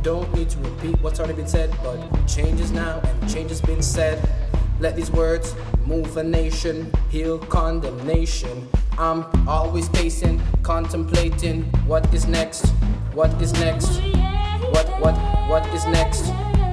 Don't need to repeat what's already been said, but change is now and change has been said. Let these words move a nation, heal condemnation. I'm always pacing, contemplating what is next, what is next, what is next.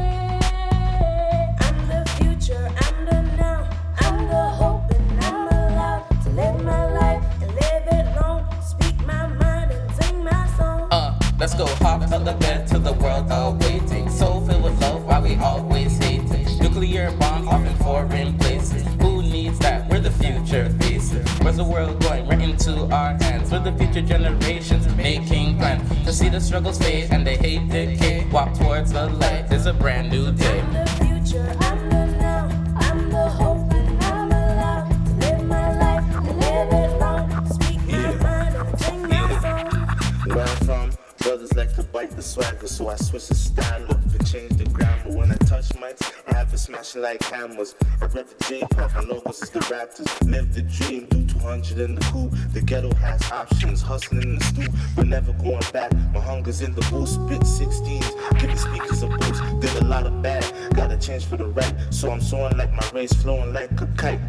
I'm the future, I'm the now, I'm the hope, and I'm allowed to live my life and live it long. Speak my mind and sing my song. Let's go hop on the bed till the world all waiting. So filled with love while we always hating. Nuclear bombs off in foreign places. Who needs that? We're the future faces. Where's the world going? Right into our hands. We're the future generations making plans to see the struggles fade and the hate decay. Walk towards the light. There's a brand new day. I'm the future, I'm the now, I'm the hope, and I'm allowed to live my life and live it long. Speak my mind and sing my song. Where I'm from, brothers like to bite the swagger, so I switch the style up and change the grammar. When I touch mics, I have it smashing like hammers. I rep the J-pop, my logos is the Raptors. Live the dream, do 200 in the coupe. The ghetto has options, hustling in the stoop, but never going back. My hunger's in the booth, spit 16s, give the speakers a boost. Did a lot of bad, gotta change for the right. So I'm soaring like my race, flowing like a kite.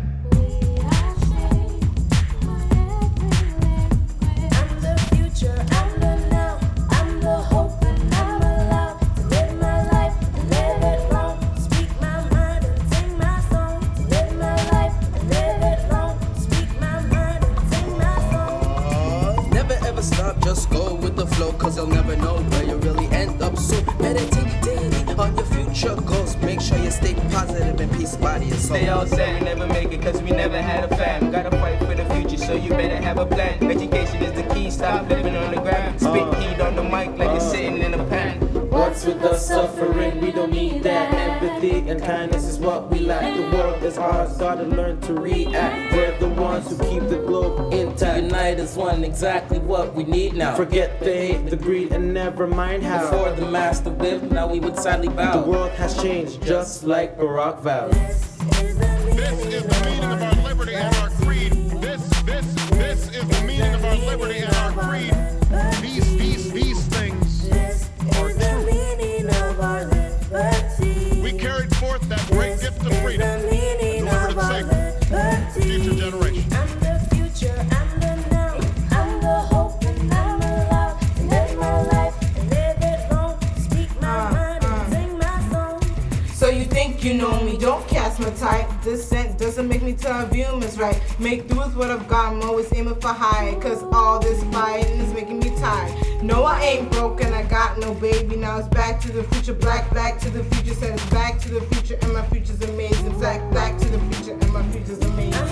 I'm the future, I'm the now, I'm the hope, and I'm allowed to live my life and live it long. Speak my mind and sing my song. To live my life and live it long. Speak my mind and sing my song. Never ever stop, just go with the flow, cause you'll never know where you really end up. So meditate daily on your future goals. Make sure you stay positive and peace, body and soul. They all say we never make it cause we never had a plan. Gotta fight for the future, so you better have a plan. Education is the key, stop living on the ground. Spit heat on the mic like it's sitting in a pan. What's with the suffering? We don't need that. Empathy and kindness is what we lack. The world is ours, gotta learn to react. We're the ones who keep the globe intact. Unite as one, exactly what we need now. Forget the hate, the greed, and never mind how. Before the master whip, now we would sadly bow. The world has changed, just like Barack vowed. This is the meaning This is the meaning of our liberty and our creed. This is the meaning of our liberty and our creed. These things This are is the true. meaning of our liberty. We carried forth that great gift of freedom The meaning delivered of it our safely liberty. to future generations. I'm the future, I'm the now, I'm the hope, and I'm allowed to live my life and live it long. Speak my mind and sing my song. So you think you know me, don't cast my type. Dissent doesn't make me tell humans right. Make do with what I've got, I'm always aiming for high. Cause all this fighting is making me tired. No, I ain't broken, I got no baby. Now it's back to the future, black to the future. Said it's back to the future and my future's amazing. Black to the future and my future's amazing.